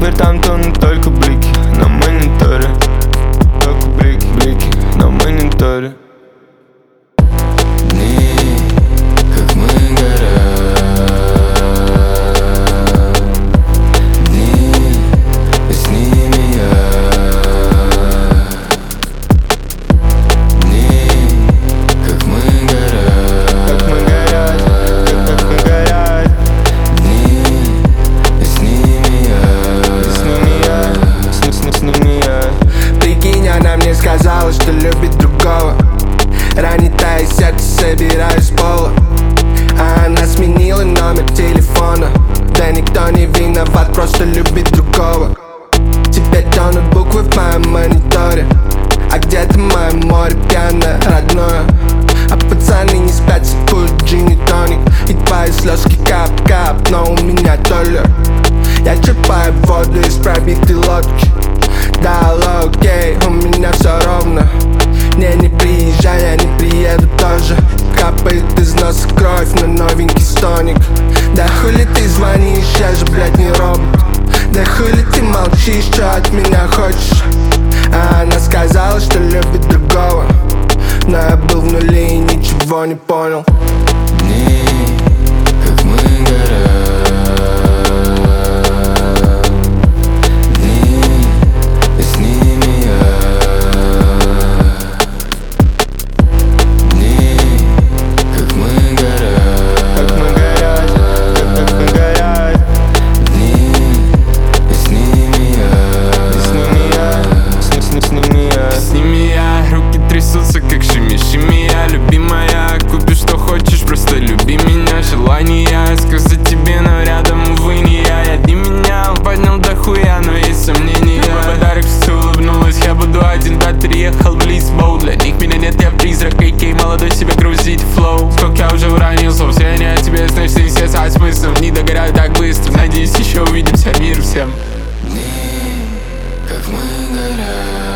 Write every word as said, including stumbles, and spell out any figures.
Мир там тонут только блики на мониторе. Только блики, блики на мониторе. Дни, как мы горят. Дни, и с ними я. Дни, как мы горят. Как мы горят, как, как мы горят. Дни, и с ними я. И с ними я, с, с, с ними я. Прикинь, она мне сказала, что любит другого. Ранит тает сердце, собираюсь с пола. А она сменила номер телефона. Да никто не виноват, просто любит другого. Теперь тонут буквы в моем мониторе. А где-то мое море пьяное, родное. А пацаны не спят, сипуют джин и тоник. И твои слезки кап-кап, но у меня доллар. Я черпаю воду из пробитой лодки. Да, алло, окей, у меня все ровно. Не, не приезжай, я не приеду тоже. Капает из носа кровь на новенький стоник. Да хули ты звонишь, я же, блядь, не робот. Да хули ты молчишь, что от меня хочешь? А она сказала, что любит другого. Но я был в нуле и ничего не понял. Дни, как мы горят. Дни, и с ними я. Дни, как мы горят. Как мы горят, как, как мы горят. Дни, и с ними я. И с ними я, с, с, с ними я. С ними я, руки трясутся, как шими-шими я. Любимая, купи что хочешь, просто люби меня. Желание сказать тебе, но рядом, увы, не я. Я дни менял, поднял до хуя, но есть сомнения. Мой подарок, что ты улыбнулась, я буду один, два, три, ехал в Лисбоу. Для них меня нет, я призрак, эй-кей, молодой себя грузить флоу. Сколько я уже уронил слов, все не о тебе, значит, не все со смыслом. Не догорают так быстро, надеюсь, еще увидимся, мир всем. Дни, как мы горят.